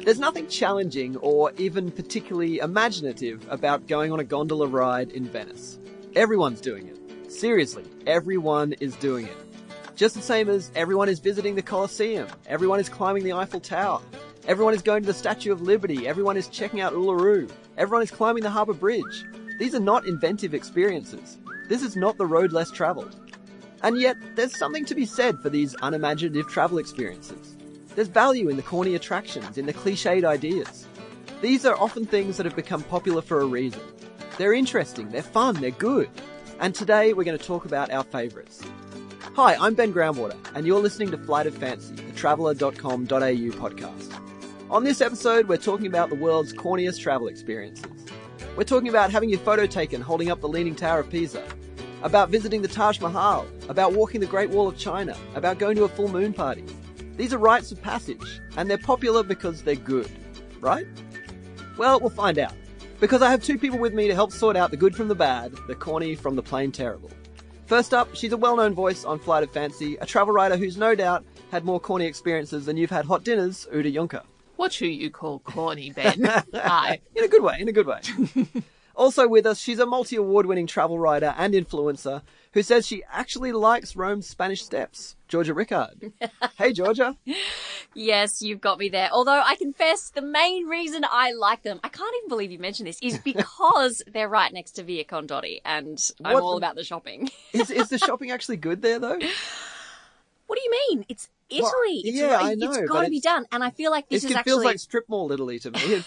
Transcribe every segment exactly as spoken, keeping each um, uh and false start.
There's nothing challenging or even particularly imaginative about going on a gondola ride in Venice. Everyone's doing it. Seriously, everyone is doing it. Just the same as everyone is visiting the Colosseum, everyone is climbing the Eiffel Tower, everyone is going to the Statue of Liberty, everyone is checking out Uluru, everyone is climbing the Harbour Bridge. These are not inventive experiences. This is not the road less travelled. And yet, there's something to be said for these unimaginative travel experiences. There's value in the corny attractions, in the cliched ideas. These are often things that have become popular for a reason. They're interesting, they're fun, they're good. And today we're going to talk about our favourites. Hi, I'm Ben Groundwater, and you're listening to Flight of Fancy, the traveller dot com dot a u podcast. On this episode, we're talking about the world's corniest travel experiences. We're talking about having your photo taken holding up the Leaning Tower of Pisa, about visiting the Taj Mahal, about walking the Great Wall of China, about going to a full moon party. These are rites of passage, and they're popular because they're good, right? Well, we'll find out, because I have two people with me to help sort out the good from the bad, the corny from the plain terrible. First up, she's a well-known voice on Flight of Fancy, a travel writer who's no doubt had more corny experiences than you've had hot dinners, Uda Juncker. What who you call corny, Ben? Hi. In a good way, in a good way. Also with us, she's a multi-award-winning travel writer and influencer who says she actually likes Rome's Spanish Steps. Georgia Rickard. Hey, Georgia. Yes, you've got me there. Although I confess the main reason I like them, I can't even believe you mentioned this, is because they're right next to Via Condotti and I'm What? all about the shopping. Is, is the shopping actually good there, though? What do you mean? It's Italy. Well, it's yeah, I know, It's got but to be it's- done. And I feel like this It is feels actually... like strip mall Italy to me.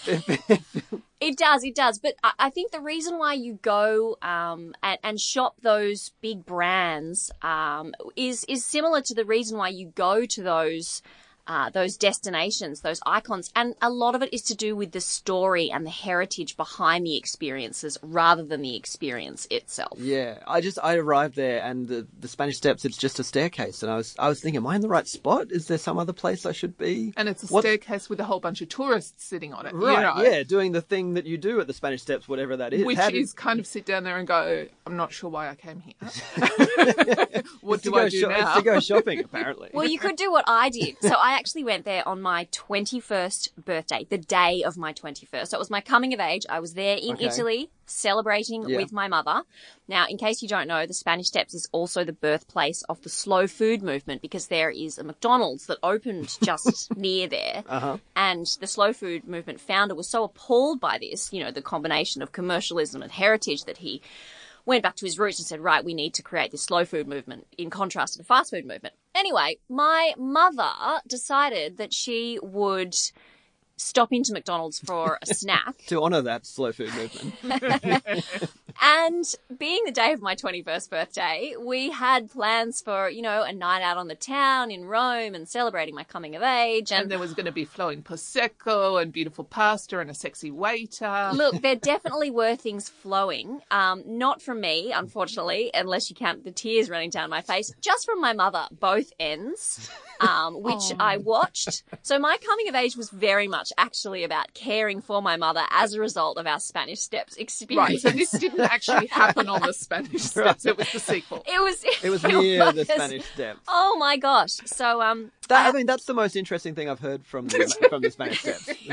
It does, it does. But I, I think the reason why you go um, and, and shop those big brands um, is is similar to the reason why you go to those uh, those destinations, those icons. And a lot of it is to do with the story and the heritage behind the experiences rather than the experience itself. Yeah, I just I arrived there and the, the Spanish Steps, it's just a staircase, and I was I was thinking, am I in the right spot? Is there some other place I should be? And it's a What- staircase with a whole bunch of tourists sitting on it. you Right, know, yeah, doing the thing that you do at the Spanish Steps, whatever that is. Which How did- is kind of sit down there and go, I'm not sure why I came here. What it's to do I go do sho- now? It's to go shopping, apparently. Well, you could do what I did. So I actually went there on my twenty-first birthday, the day of my twenty-first. So it was my coming of age. I was there in Okay. Italy celebrating Yeah. with my mother. Now, in case you don't know, the Spanish Steps is also the birthplace of the slow food movement because there is a McDonald's that opened just near there. Uh-huh. And the slow food movement founder was so appalled by this, you know, the combination of commercialism and heritage, that he went back to his roots and said, right, we need to create this slow food movement in contrast to the fast food movement. Anyway, my mother decided that she would stop into McDonald's for a snack. To honour that slow food movement. And being the day of my twenty-first birthday, we had plans for, you know, a night out on the town in Rome and celebrating my coming of age. And And there was going to be flowing Prosecco and beautiful pasta and a sexy waiter. look, there definitely were things flowing. Um, not from me, unfortunately, unless you count the tears running down my face, just from my mother, both ends, um, which I watched. So my coming of age was very much actually about caring for my mother as a result of our Spanish Steps Right, experience. so this didn't actually happen on the Spanish Steps. It was the sequel. It was. It was near the was. Spanish Steps. Oh my gosh! So um, That, I mean, that's the most interesting thing I've heard from the, from the Spanish Steps. look,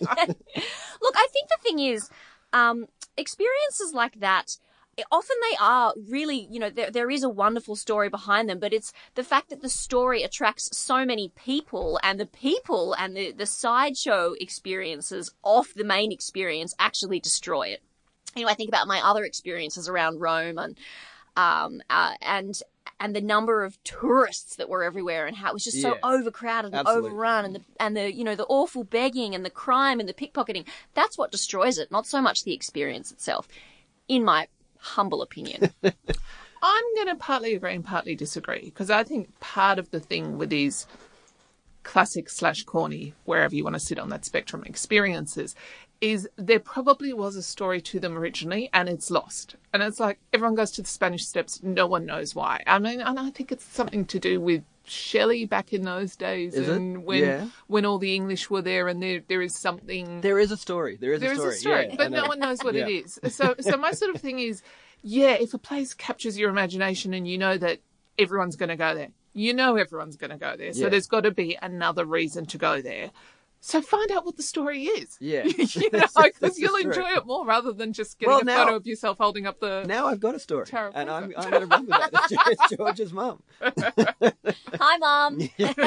I think the thing is, um, experiences like that, often they are really, you know, there, there is a wonderful story behind them, but it's the fact that the story attracts so many people, and the people and the, the sideshow experiences off the main experience actually destroy it. You know, I think about my other experiences around Rome and, um, uh, and, and the number of tourists that were everywhere and how it was just so Yeah. overcrowded and Absolutely. overrun, and the, and the, you know, the awful begging and the crime and the pickpocketing. That's what destroys it, not so much the experience itself, in my humble opinion. I'm going to partly agree and partly disagree, because I think part of the thing with these classic slash corny, wherever you want to sit on that spectrum, experiences, is there probably was a story to them originally and it's lost. And it's like everyone goes to the Spanish Steps, no one knows why. I mean, and I think it's something to do with Shelley back in those days, Is it? and when Yeah. when all the English were there, and there there is something There is a story. There is there a is story. a story, yeah, I but know. no one knows what it Yeah. is. So, so my sort of thing is, yeah, if a place captures your imagination and you know that everyone's going to go there, you know everyone's going to go there. So Yeah. there's got to be another reason to go there. So find out what the story is. Yeah. you know, because you'll enjoy it more rather than just getting Well, a now- photo of yourself holding up the... Now I've got a story, Tower of and I'm, Pisa. I'm going to run with that. It's George's mum. Hi, Mum.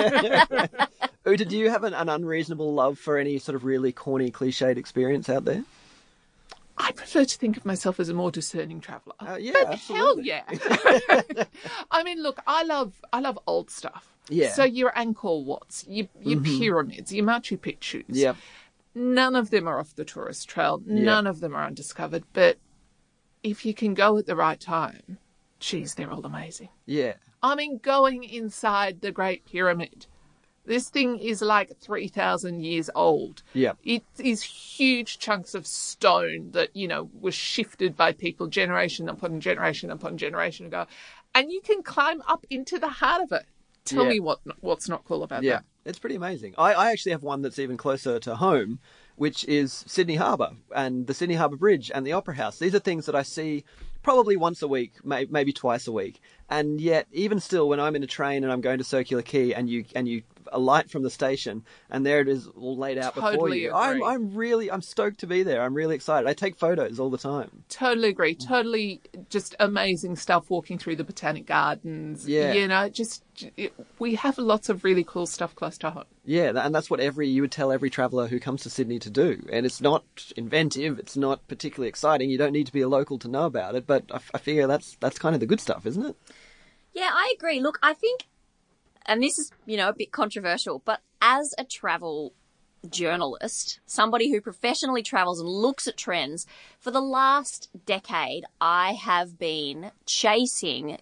Uta, do you have an, an unreasonable love for any sort of really corny, cliched experience out there? I prefer to think of myself as a more discerning traveller. Uh, yeah, But absolutely. hell yeah. I mean, look, I love I love old stuff. Yeah. So your Angkor Wats, your, your Mhm. pyramids, your Machu Picchus. Yep. None of them are off the tourist trail. None of them are undiscovered. But if you can go at the right time, geez, they're all amazing. Yeah. I mean, going inside the Great Pyramid. This thing is like three thousand years old. Yep. It is huge chunks of stone that, you know, were shifted by people generation upon generation upon generation ago. And you can climb up into the heart of it. Tell Yeah. me what what's not cool about Yeah, that. it's pretty amazing. I, I actually have one that's even closer to home, which is Sydney Harbour and the Sydney Harbour Bridge and the Opera House. These are things that I see probably once a week, may, maybe twice a week. And yet, even still, when I'm in a train and I'm going to Circular Quay and you and you alight from the station and there it is all laid out before Totally you, agree. I'm I'm really I'm stoked to be there. I'm really excited. I take photos all the time. Totally agree. Totally just amazing stuff walking through the Botanic Gardens. Yeah. You know, just it, we have lots of really cool stuff close to home. Yeah, tha- and that's what every you would tell every traveller who comes to Sydney to do. And it's not inventive, it's not particularly exciting. You don't need to be a local to know about it, but I, f- I figure that's that's kind of the good stuff, isn't it? Yeah, I agree. Look, I think, and this is, you know, a bit controversial, but as a travel journalist, somebody who professionally travels and looks at trends, for the last decade, I have been chasing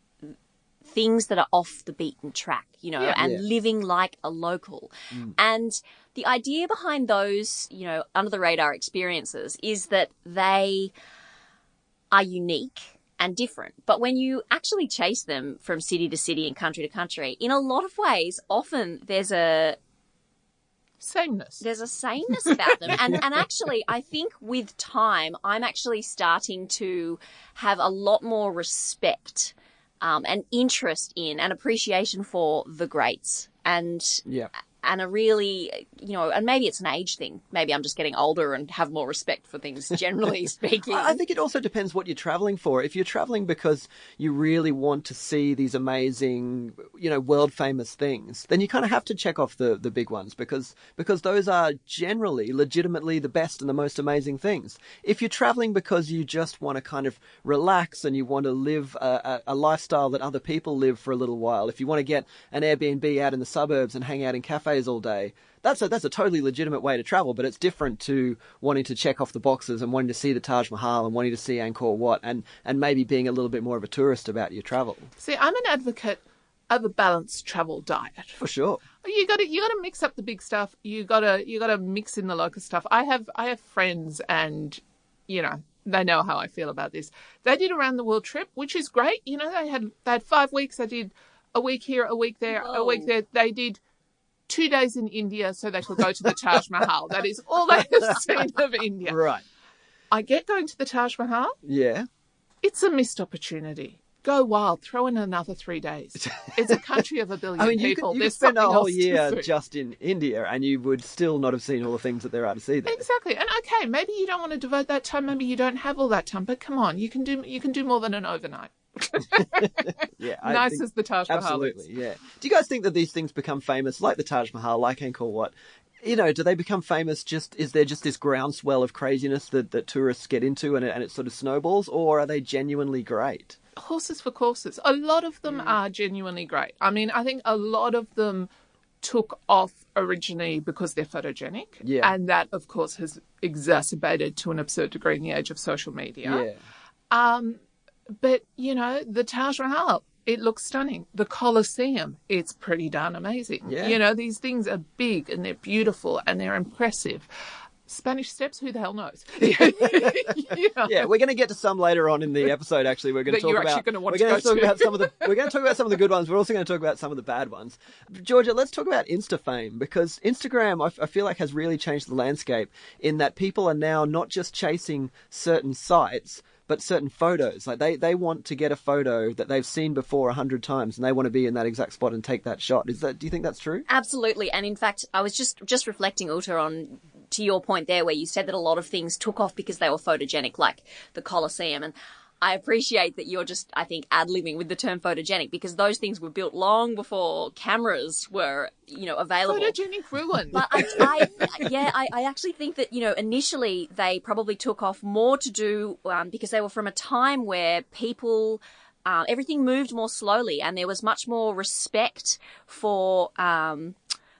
things that are off the beaten track, you know, Yeah. and Yeah. living like a local. And the idea behind those, you know, under the radar experiences is that they are unique and different. But when you actually chase them from city to city and country to country, in a lot of ways, often there's a Sameness. there's a sameness about them. And and actually, I think with time, I'm actually starting to have a lot more respect um, and interest in and appreciation for the greats. And Yeah. and a really, you know, and maybe it's an age thing. Maybe I'm just getting older and have more respect for things, generally speaking. I I think it also depends what you're traveling for. If you're traveling because you really want to see these amazing, you know, world famous things, then you kind of have to check off the, the big ones because because those are generally legitimately the best and the most amazing things. If you're traveling because you just want to kind of relax and you want to live a, a, a lifestyle that other people live for a little while, if you want to get an Airbnb out in the suburbs and hang out in cafes all day, that's a that's a totally legitimate way to travel, but it's different to wanting to check off the boxes and wanting to see the Taj Mahal and wanting to see Angkor Wat and, and maybe being a little bit more of a tourist about your travel. See, I'm an advocate of a balanced travel diet. For sure. You got to you got to mix up the big stuff. You got to you got to mix in the local stuff. I have I have friends, and you know they know how I feel about this. They did a round the world trip, which is great. You know they had they had five weeks. They did a week here, a week there, a week Whoa. there. They did two days in India so they could go to the Taj Mahal. That is all they have seen of India. Right. I get going to the Taj Mahal. Yeah. It's a missed opportunity. Go wild. Throw in another three days. It's a country of a billion I mean, you people. could, you could There's spend a something whole else to year do. just in India and you would still not have seen all the things that there are to see there. Exactly. And okay, maybe you don't want to devote that time. Maybe you don't have all that time. But come on, you can do you can do more than an overnight. Yeah. I nice think- as the Taj Mahal Absolutely, is. yeah. Do you guys think that these things become famous, like the Taj Mahal, like Angkor Wat? You know, do they become famous just, is there just this groundswell of craziness that, that tourists get into and it, and it sort of snowballs, or are they genuinely great? Horses for courses. A lot of Mm. them are genuinely great. I mean, I think a lot of them took off originally because they're photogenic. Yeah. And that, of course, has exacerbated to an absurd degree in the age of social media. Yeah. Um, but, you know, the Taj Mahal, it looks stunning. The Colosseum, it's pretty darn amazing. Yeah. You know, these things are big and they're beautiful and they're impressive. Spanish Steps, who the hell knows? You know? Yeah, we're going to get to some later on in the episode. Actually, we're going to That talk you're about. actually gonna want we're to going go to talk to. about some of the. We're going to talk about some of the good ones. We're also going to talk about some of the bad ones. Georgia, let's talk about Insta fame because Instagram, I, f- I feel like, has really changed the landscape in that people are now not just chasing certain sites, but certain photos. Like they, they want to get a photo that they've seen before a hundred times, and they want to be in that exact spot and take that shot. Is that? Do you think that's true? Absolutely. And in fact, I was just just reflecting, Uta, on to your point there, where you said that a lot of things took off because they were photogenic, like the Colosseum. And I appreciate that you're just, I think, ad-libbing with the term photogenic, because those things were built long before cameras were, you know, available. Photogenic ruin. But I, I yeah, I, I actually think that, you know, initially they probably took off more to do um, because they were from a time where people, uh, everything moved more slowly, and there was much more respect for um,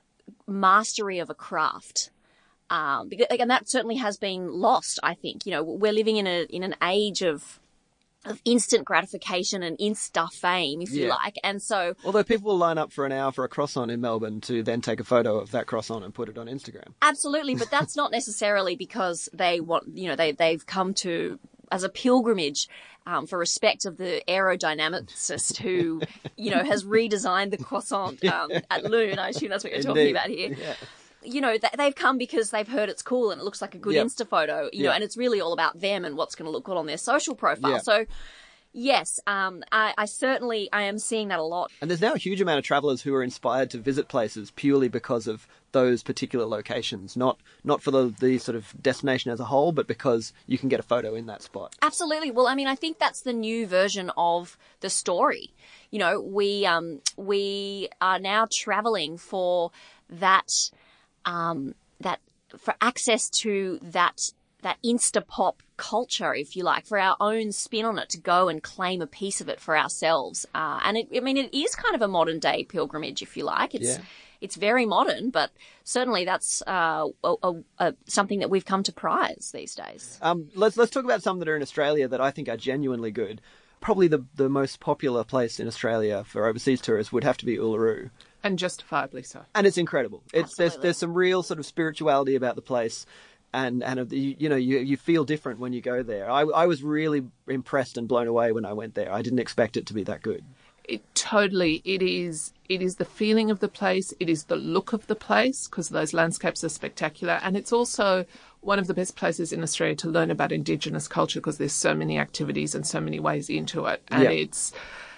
mastery of a craft. Um, because, and that certainly has been lost, I think. You know, we're living in a in an age of of instant gratification and insta fame, if you Yeah. like. And so, Although people will line up for an hour for a croissant in Melbourne to then take a photo of that croissant and put it on Instagram. absolutely, but that's not necessarily because they want, you know, they, they've come to, as a pilgrimage, um, for respect of the aerodynamicist who, you know, has redesigned the croissant um, at Loon. I assume that's what you're talking Indeed. about here. Yeah. You know, th- they've come because they've heard it's cool and it looks like a good Yep. Insta photo, you know, Yeah. and it's really all about them and what's going to look good on their social profile. Yeah. So, yes, um, I, I certainly, I am seeing that a lot. And there's now a huge amount of travellers who are inspired to visit places purely because of those particular locations, not not for the, the sort of destination as a whole, but because you can get a photo in that spot. Absolutely. Well, I mean, I think that's the new version of the story. You know, we um, we are now traveling for that um, that for access to that that Insta pop culture, if you like, for our own spin on it, to go and claim a piece of it for ourselves. Uh, and it, I mean, it is kind of a modern day pilgrimage, if you like. It's Yeah. it's very modern, but certainly that's uh, a, a, a, something that we've come to prize these days. Um, let's let's talk about some that are in Australia that I think are genuinely good. Probably the the most popular place in Australia for overseas tourists would have to be Uluru. And justifiably so. And it's incredible. It's there's Absolutely. there's some real sort of spirituality about the place, and and of the, you, you know you you feel different when you go there. I I was really impressed and blown away when I went there. I didn't expect it to be that good. It totally, it is, it is the feeling of the place. It is the look of the place, because those landscapes are spectacular. And it's also one of the best places in Australia to learn about Indigenous culture, because there's so many activities and so many ways into it. And Yeah. it's,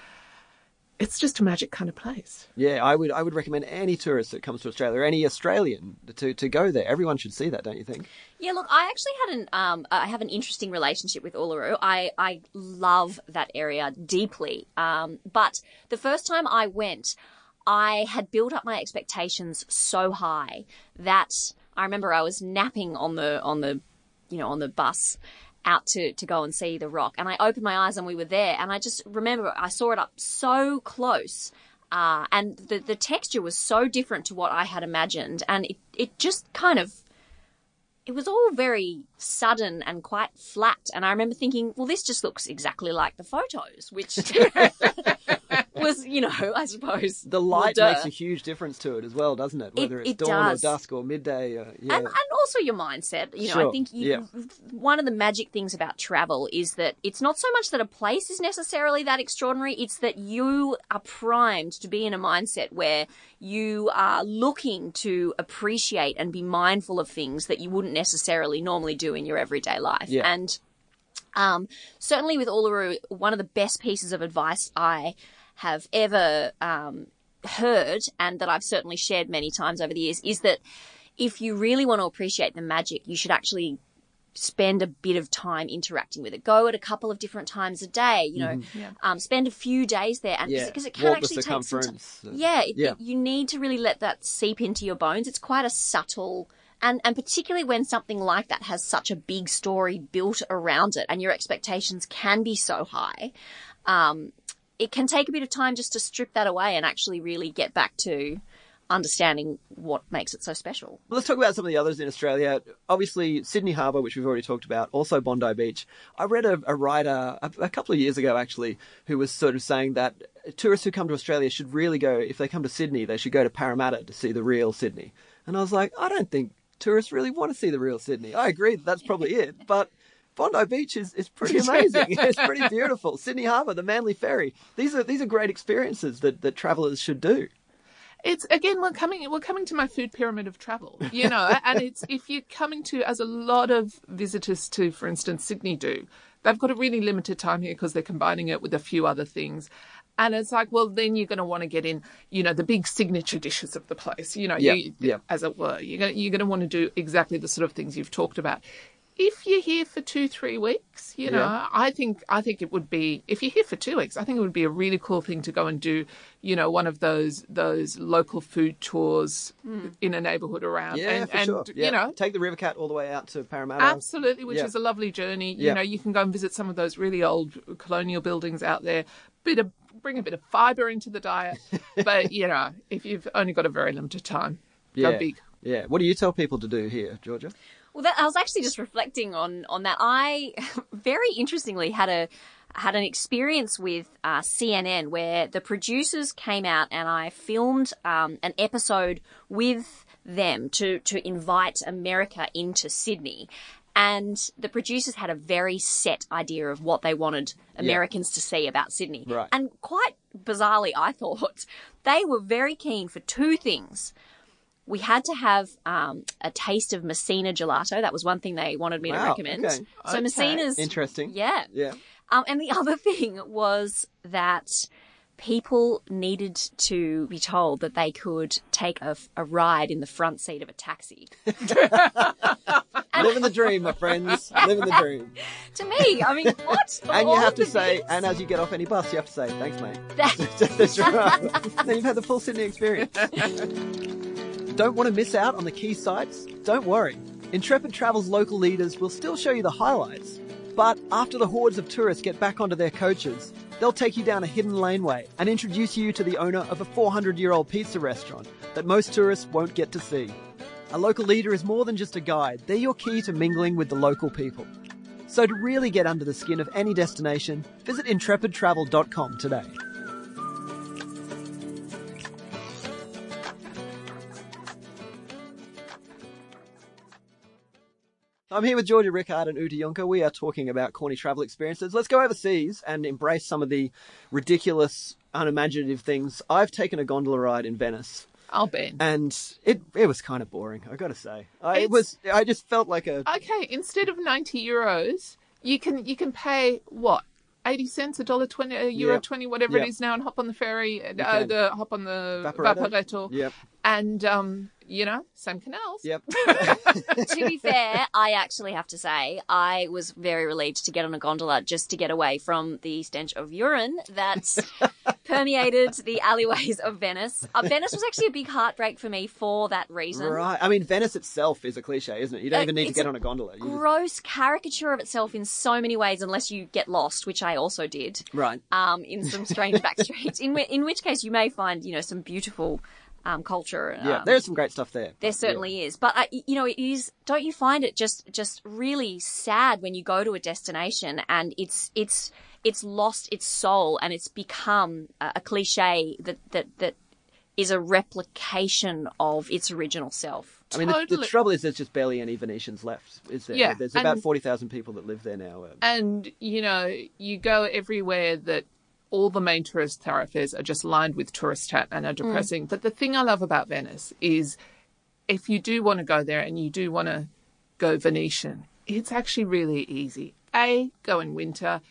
it's just a magic kind of place. Yeah, I would I would recommend any tourist that comes to Australia, or any Australian, to to go there. Everyone should see that, don't you think? Yeah, look, I actually had an um, I have an interesting relationship with Uluru. I I love that area deeply. Um, but the first time I went, I had built up my expectations so high that I remember I was napping on the on the you know on the bus out to, to go and see the rock. And I opened my eyes and we were there. And I just remember I saw it up so close. Uh, and the, the texture was so different to what I had imagined. And it, it just kind of, it was all very sudden and quite flat. And I remember thinking, well, this just looks exactly like the photos, which was, you know, I suppose. The well, light duh. makes a huge difference to it as well, doesn't it? Whether It- it's it dawn does. or dusk or midday. Or, yeah. And, and also your mindset. You know, I Sure, think you, yeah. one of the magic things about travel is that it's not so much that a place is necessarily that extraordinary, it's that you are primed to be in a mindset where you are looking to appreciate and be mindful of things that you wouldn't necessarily normally do in your everyday life. Yeah. And um, certainly with Uluru, one of the best pieces of advice I have ever um, heard, and that I've certainly shared many times over the years, is that if you really want to appreciate the magic, you should actually spend a bit of time interacting with it. Go at a couple of different times a day, you know, Yeah. um, spend a few days there. And Yeah. because it can Walk the actually take some time. circumference. Uh, Yeah, it, yeah. it- you need to really let that seep into your bones. It's quite a subtle, and, and particularly when something like that has such a big story built around it and your expectations can be so high, um, it can take a bit of time just to strip that away and actually really get back to understanding what makes it so special. Let's talk about some of the others in Australia. Obviously, Sydney Harbour, which we've already talked about, also Bondi Beach. I read a, a writer a, a couple of years ago, actually, who was sort of saying that tourists who come to Australia should really go, if they come to Sydney, they should go to Parramatta to see the real Sydney. And I was like, I don't think tourists really want to see the real Sydney. I agree that that's probably it, but Bondi Beach is, is pretty amazing. It's pretty beautiful. Sydney Harbour, the Manly Ferry. These are these are great experiences that, that travellers should do. It's again, we're coming, we're coming to my food pyramid of travel, you know, and it's, if you're coming to, as a lot of visitors to, for instance, Sydney do, they've got a really limited time here because they're combining it with a few other things. And it's like, well, then you're going to want to get in, you know, the big signature dishes of the place, you know, Yeah, you, yeah. as it were. You're going, you're going to want to do exactly the sort of things you've talked about. If you're here for two, three weeks, you know, Yeah. I think I think it would be, if you're here for two weeks, I think it would be a really cool thing to go and do, you know, one of those those local food tours in a neighbourhood around. Yeah, and, for and sure. Yeah. you know, Take the Rivercat all the way out to Parramatta. absolutely, which Yeah. is a lovely journey. You Yeah. know, you can go and visit some of those really old colonial buildings out there. Bit of bring a bit of fibre into the diet, but you know, if you've only got a very limited time, Yeah. go big. Yeah. What do you tell people to do here, Georgia? Well, that, I was actually just reflecting on on that. I very interestingly had a had an experience with uh, C N N where the producers came out and I filmed um, an episode with them to to invite America into Sydney. And the producers had a very set idea of what they wanted Americans to see about Sydney. Right. And quite bizarrely, I thought, they were very keen for two things. We had to have um, a taste of Messina gelato. That was one thing they wanted me to Wow, recommend. okay. So Okay. Messina's... Interesting. Yeah. Yeah. Um, and the other thing was that people needed to be told that they could take a, a ride in the front seat of a taxi. Living the dream, my friends. Living the dream. To me, I mean, what? Of And you all have to the say, things- and as you get off any bus, you have to say, thanks, mate. That- That's right. Then you've had the full Sydney experience. Don't want to miss out on the key sites? Don't worry. Intrepid Travel's local leaders will still show you the highlights. But after the hordes of tourists get back onto their coaches, they'll take you down a hidden laneway and introduce you to the owner of a four hundred year old pizza restaurant that most tourists won't get to see. A local leader is more than just a guide, they're your key to mingling with the local people. So to really get under the skin of any destination, visit intrepid travel dot com today. I'm here with Georgia Rickard and Uta Juncker. We are talking about corny travel experiences. Let's go overseas and embrace some of the ridiculous, unimaginative things. I've taken a gondola ride in Venice, I'll bet. and it it was kind of boring, I gotta say. I, it It's- was. I just felt like a... Okay, instead of ninety euros, you can you can pay what? eighty cents, a dollar twenty, a euro Yep. twenty, whatever Yep. it is now, and hop on the ferry, uh, can. the hop on the Vaporetto. Vaporetto, Yep, and um, you know, same canals. yep. To be fair, I actually have to say I was very relieved to get on a gondola just to get away from the stench of urine that permeated the alleyways of Venice. Uh, Venice was actually a big heartbreak for me for that reason. Right. I mean, Venice itself is a cliche, isn't it? You don't Uh, even need to it's get a on a gondola. You just- Gross caricature of itself in so many ways, unless you get lost, which I also did. Right. Um, in some strange back streets, in, whi- in which case you may find, you know, some beautiful um, culture. Yeah, um, there's some great stuff there. There certainly is, but uh, you know, it is. Don't you find it just just really sad when you go to a destination and it's it's it's lost its soul and it's become a, a cliche that that that is a replication of its original self. I mean, the, the Totally. trouble is there's just barely any Venetians left, is there? Yeah, There's about and- forty thousand people that live there now. Uh, And, you know, you go everywhere that all the main tourist thoroughfares are just lined with tourist chat and are depressing. But the thing I love about Venice is if you do want to go there and you do want to go Venetian, it's actually really easy. A, go in winter.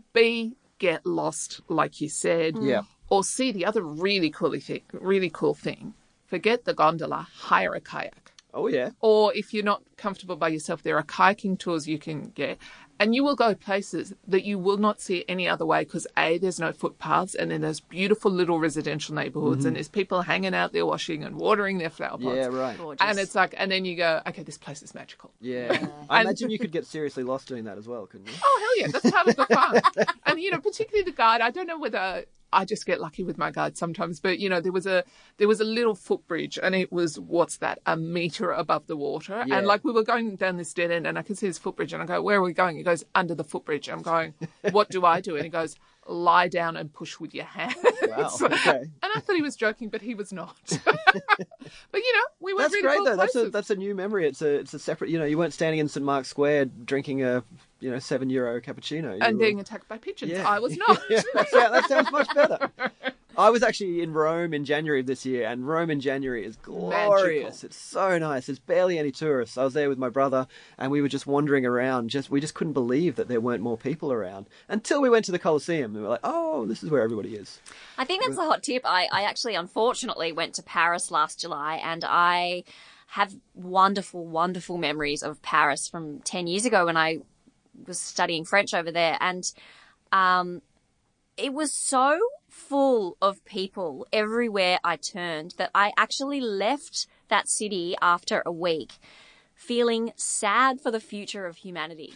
B, get lost, like you said. Yeah. Or C, the other really cool thing, really cool thing, forget the gondola, hire a kayak. oh, yeah. Or if you're not comfortable by yourself, there are kayaking tours you can get. And you will go places that you will not see any other way because, A, there's no footpaths, and then there's beautiful little residential neighbourhoods, and there's people hanging out there washing and watering their flower pots. Yeah, right. Gorgeous. And it's like, and then you go, okay, this place is magical. Yeah. I And- imagine you could get seriously lost doing that as well, couldn't you? Oh, hell yeah, that's part of the fun. And, you know, particularly the guide, I don't know whether I just get lucky with my guide sometimes, but, you know, there was a there was a little footbridge and it was, what's that, a metre above the water. Yeah. And, like, we were going down this dead end and I could see this footbridge and I go, where are we going? He goes, under the footbridge. I'm going, what do I do? And he goes, lie down and push with your hands. Wow, okay. And I thought he was joking, but he was not. But, you know, we went That's really great, cool though. That's a places. that's a new memory. It's a it's a separate. You know, you weren't standing in St Mark's Square drinking a you know seven euro cappuccino. You And were- being attacked by pigeons. Yeah. I was not. Yeah, that, sounds, that sounds much better. I was actually in Rome in January of this year, and Rome in January is glorious. Magical. It's so nice. There's barely any tourists. I was there with my brother, and we were just wandering around. Just we just couldn't believe that there weren't more people around until we went to the Colosseum. And we were like, oh, this is where everybody is. I think that's a hot tip. I, I actually, unfortunately, went to Paris last July, and I have wonderful, wonderful memories of Paris from ten years ago when I was studying French over there. And um, it was so full of people everywhere I turned that I actually left that city after a week feeling sad for the future of humanity.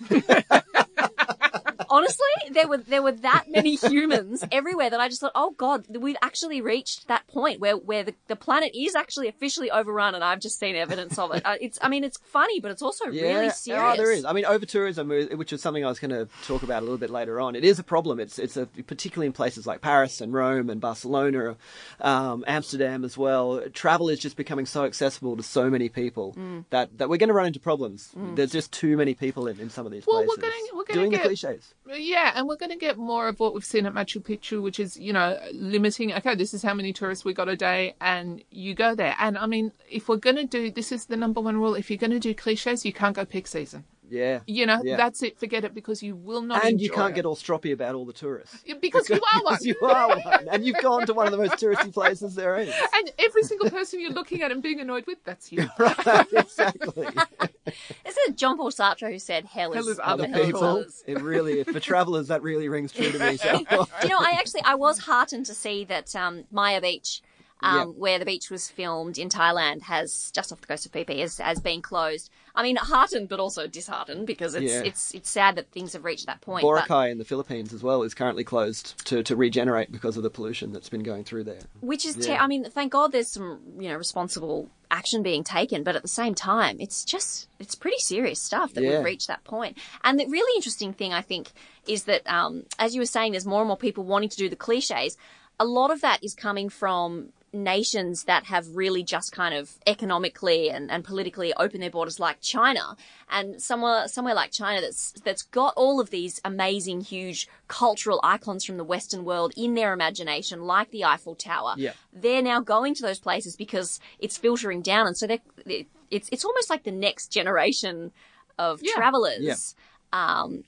Honestly, there were there were that many humans everywhere that I just thought, oh God, we've actually reached that point where, where the, the planet is actually officially overrun, and I've just seen evidence of it. Uh, it's, I mean, it's funny, but it's also really serious. Oh, there is. I mean, over-tourism, which is something I was going to talk about a little bit later on, it is a problem. It's it's a, particularly in places like Paris and Rome and Barcelona, um, Amsterdam as well. Travel is just becoming so accessible to so many people mm. that, that we're going to run into problems. Mm. There's just too many people in, in some of these well, places. We're gonna, we're gonna doing get... the cliches. Yeah, and we're going to get more of what we've seen at Machu Picchu, which is, you know, limiting, okay, this is how many tourists we got a day, and you go there. And, I mean, if we're going to do, this is the number one rule, if you're going to do cliches, you can't go peak season. Yeah. You know, yeah. that's it, forget it, because you will not And enjoy you can't it. get all stroppy about all the tourists. Because, because you are one. Because you are one. And you've gone to one of the most touristy places there is. And every single person you're looking at and being annoyed with, that's you. Right, exactly. Isn't it John Paul Sartre who said hell is, hell is other other people? others? It really, for travellers, that really rings true to me. So. Do you know, I actually, I was heartened to see that um, Maya Beach, um, Yep. where the beach was filmed in Thailand, has, just off the coast of Phi Phi, has, has been closed. I mean, heartened, but also disheartened, because it's Yeah. it's it's sad that things have reached that point. but- Boracay in the Philippines as well is currently closed to, to regenerate because of the pollution that's been going through there. Which is, Yeah. te- I mean, thank God there's some, you know, responsible action being taken, but at the same time, it's just, it's pretty serious stuff that Yeah. we've reached that point. And the really interesting thing, I think, is that, um, as you were saying, there's more and more people wanting to do the cliches. A lot of that is coming from nations that have really just kind of economically and, and politically opened their borders, like China, and somewhere somewhere like China that's that's got all of these amazing, huge cultural icons from the Western world in their imagination, like the Eiffel Tower. Yeah. They're now going to those places because it's filtering down, and so they're, they it's it's almost like the next generation of Yeah. travelers. Yeah. Um,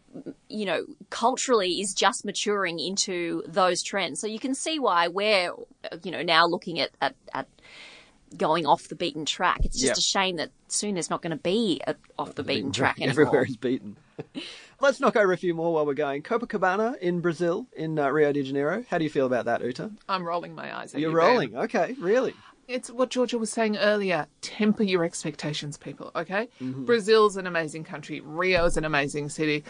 you know, culturally is just maturing into those trends. So you can see why we're, you know, now looking at, at, at going off the beaten track. It's just Yep. a shame that soon there's not going to be a off the beaten track anymore. Everywhere is beaten. Let's knock over a few more while we're going. Copacabana in Brazil, in uh, Rio de Janeiro. How do you feel about that, Uta? I'm rolling my eyes at You're you, Ben. rolling. Okay, really? It's what Georgia was saying earlier. Temper your expectations, people, okay? Mm-hmm. Brazil's an amazing country. Rio's an amazing city.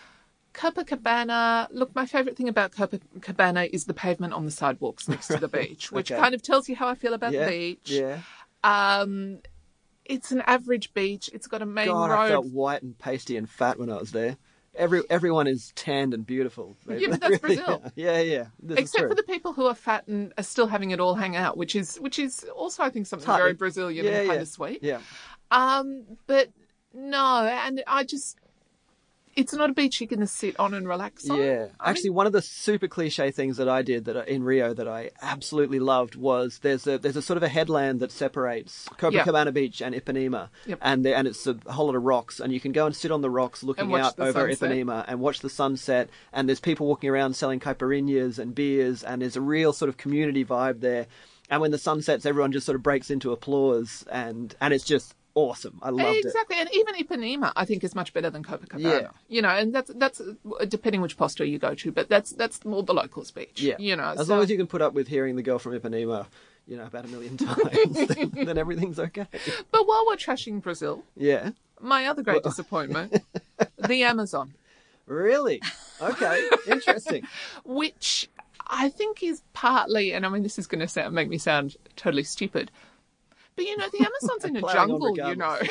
Copacabana, look, my favourite thing about Copacabana is the pavement on the sidewalks next to the beach, which Okay. kind of tells you how I feel about Yeah, the beach. yeah. Um, it's an average beach. It's got a main God, road. I felt white and pasty and fat when I was there. Every Everyone is tanned and beautiful. They- Yeah, but they that's really Brazil. are. Yeah, yeah. This is Except true. for the people who are fat and are still having it all hang out, which is which is also, I think, something Totally. very Brazilian Yeah, and kind yeah. of sweet. Yeah. Um, but no, and I just, it's not a beach you're going to sit on and relax on. Yeah, I actually, mean, one of the super cliche things that I did that I- in Rio that I absolutely loved was there's a there's a sort of a headland that separates Copacabana Beach and Ipanema, Yep. and there, and it's a whole lot of rocks, and you can go and sit on the rocks looking And watch out the over sunset. Ipanema and watch the sunset. And there's people walking around selling caipirinhas and beers, and there's a real sort of community vibe there. And when the sun sets, everyone just sort of breaks into applause, and and it's just awesome. I loved it. exactly, and even Ipanema, I think, is much better than Copacabana. Yeah. You know, and that's that's uh, depending which posture you go to, but that's that's more the locals' beach. Yeah, you know, as so- long as you can put up with hearing the girl from Ipanema, you know, about a million times, then, then everything's okay. But while we're trashing Brazil, Yeah. my other great disappointment, the Amazon, Really? Okay. Interesting. which I think is partly, and I mean, this is going to sound, make me sound totally stupid, but you know, the Amazon's in a Plowing on jungle, you know,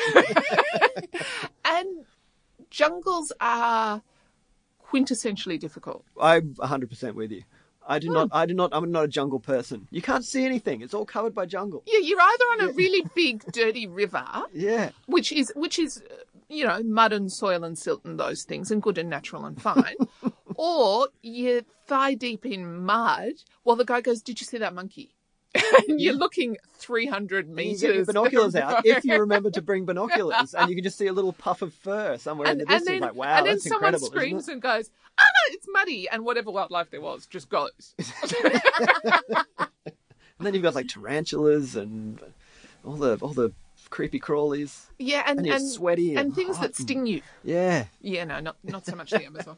and jungles are quintessentially difficult. I'm one hundred percent with you. I do not, I do not, I'm not a jungle person. You can't see anything. It's all covered by jungle. Yeah, you're either on a really big, dirty river, Yeah. which is which is uh, you know, mud and soil and silt and those things, and good and natural and fine, Or you're thigh deep in mud while the guy goes, "Did you see that monkey?" And you're looking three hundred You meters. get your binoculars out if you remember to bring binoculars, and you can just see a little puff of fur somewhere And, in the and distance. then, Like, wow, and then that's someone incredible. screams isn't it? and goes, "Ah, it's muddy," and whatever wildlife there was just goes. And then you've got like tarantulas and all the all the creepy crawlies. Yeah, and And you're and, sweaty and and things hot that sting you. Yeah. Yeah, no, not not so much the Amazon.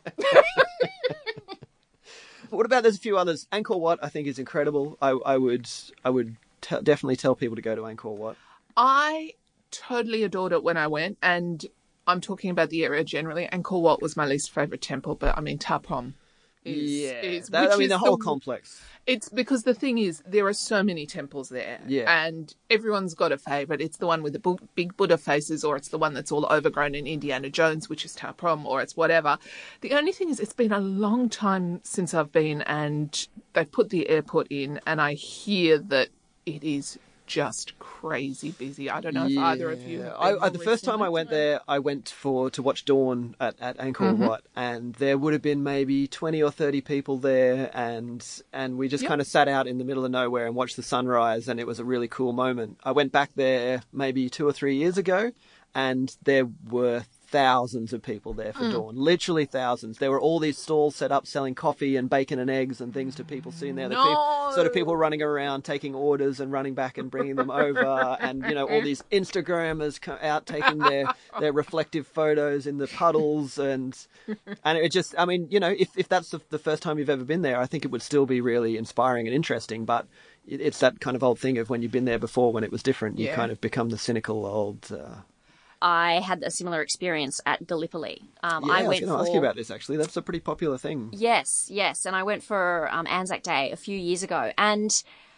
What about there's a few others? Angkor Wat, I think, is incredible. I, I would I would t- definitely tell people to go to Angkor Wat. I totally adored it when I went, and I'm talking about the area generally. Angkor Wat was my least favourite temple, but I mean Ta Prohm is, yeah, is that, which I mean is the whole complex. It's because the thing is, there are so many temples there, Yeah. and everyone's got a favourite. It's the one with the bu- big Buddha faces, or it's the one that's all overgrown in Indiana Jones, which is Ta Prohm, or it's whatever. The only thing is, it's been a long time since I've been, and they've put the airport in, and I hear that it is just crazy busy. I don't know if either of you have been I, I, more the first time I recently. went there, I went for to watch dawn at, at Angkor Mm-hmm. Wat, and there would have been maybe twenty or thirty people there, and and we just Yep. kind of sat out in the middle of nowhere and watched the sunrise, and it was a really cool moment. I went back there maybe two or three years ago, and there were thousands of people there Mm. for dawn, literally thousands. There were all these stalls set up selling coffee and bacon and eggs and things to people sitting there. The No. peop- sort of people running around taking orders and running back and bringing them over, and you know all these Instagrammers co- out taking their their reflective photos in the puddles, and and it just, I mean, you know, if if that's the, the first time you've ever been there, I think it would still be really inspiring and interesting, but. it- It's that kind of old thing of when you've been there before, when it was different, you Yeah. kind of become the cynical old. Uh, I had a similar experience at Gallipoli. Um, yeah, I I, went was going to for ask you about this actually. That's a pretty popular thing. Yes, yes, and I went for um, Anzac Day a few years ago, and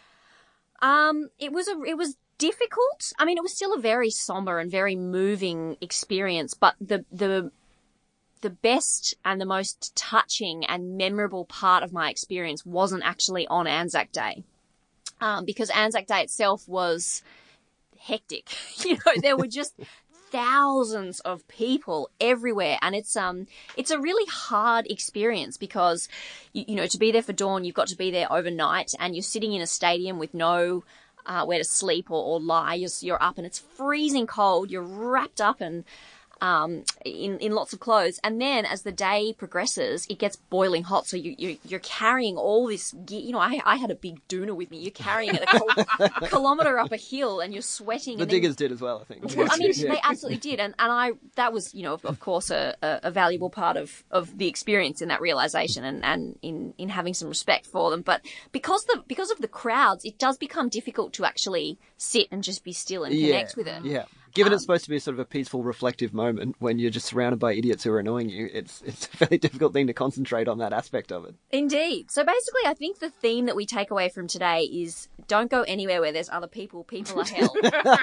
um, it was a it was difficult. I mean, it was still a very somber and very moving experience, but the the the best and the most touching and memorable part of my experience wasn't actually on Anzac Day, um, because Anzac Day itself was hectic. You know, there were just thousands of people everywhere, and it's um it's a really hard experience because you, you know to be there for dawn, you've got to be there overnight, and you're sitting in a stadium with no uh, where to sleep or, or lie. You're, you're up and it's freezing cold. You're wrapped up and um, in, in lots of clothes. And then as the day progresses, it gets boiling hot. So you, you, you're carrying all this gear. You know, I, I had a big doona with me. You're carrying it a kil- kilometre up a hill and you're sweating. The and then- diggers did as well, I think. Well, I mean, Yeah. they absolutely did, and and I that was, you know, of, of course, a, a, a valuable part of, of the experience in that realization, and, and in, in having some respect for them. But because the because of the crowds, it does become difficult to actually sit and just be still and connect with it. Yeah. Given Um, it's supposed to be sort of a peaceful, reflective moment when you're just surrounded by idiots who are annoying you, it's it's a fairly difficult thing to concentrate on that aspect of it. Indeed. So basically, I think the theme that we take away from today is don't go anywhere where there's other people. People are hell.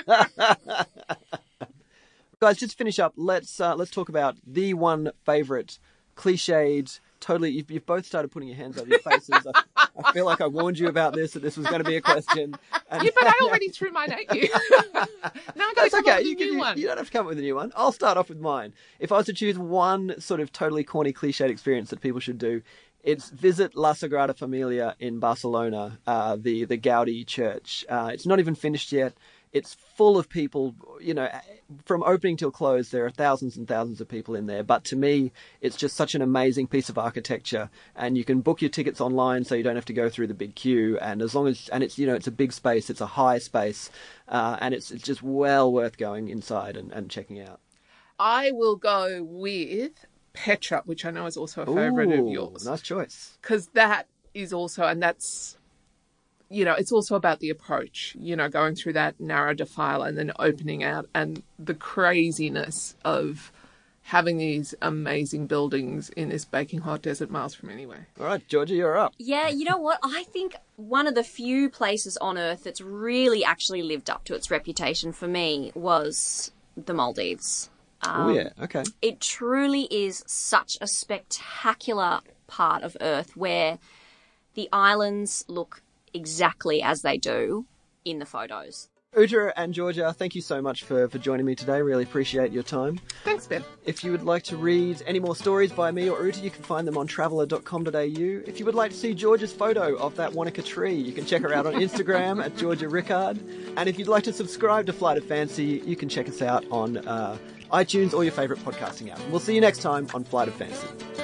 Guys, just to finish up, let's uh, let's talk about the one favourite cliched. Totally, you've, you've both started putting your hands over your faces. I, I feel like I warned you about this, that this was going to be a question. And Yeah, but I already threw mine at you. now I got to That's come okay. up with You, a can, new you, one. you don't have to come up with a new one. I'll start off with mine. If I was to choose one sort of totally corny, cliched experience that people should do, it's visit La Sagrada Familia in Barcelona, uh, the the Gaudi church. Uh, it's not even finished yet. It's full of people, you know, from opening till close, there are thousands and thousands of people in there. But to me, it's just such an amazing piece of architecture, and you can book your tickets online, so you don't have to go through the big queue. And as long as, and it's, you know, it's a big space, it's a high space, uh, and it's it's just well worth going inside and, and checking out. I will go with Petra, which I know is also a favourite of Ooh, yours. nice choice. Because that is also, and that's, you know, it's also about the approach, you know, going through that narrow defile and then opening out, and the craziness of having these amazing buildings in this baking hot desert miles from anywhere. All right, Georgia, you're up. Yeah, you know what? I think one of the few places on Earth that's really actually lived up to its reputation for me was the Maldives. oh yeah, okay. It truly is such a spectacular part of Earth where the islands look exactly as they do in the photos. Uta and Georgia, thank you so much for, for joining me today. Really appreciate your time. Thanks, Ben. If you would like to read any more stories by me or Uta, you can find them on traveller dot com dot a u. If you would like to see Georgia's photo of that Wanaka tree, you can check her out on Instagram at Georgia Rickard. And if you'd like to subscribe to Flight of Fancy, you can check us out on uh, iTunes or your favourite podcasting app. We'll see you next time on Flight of Fancy.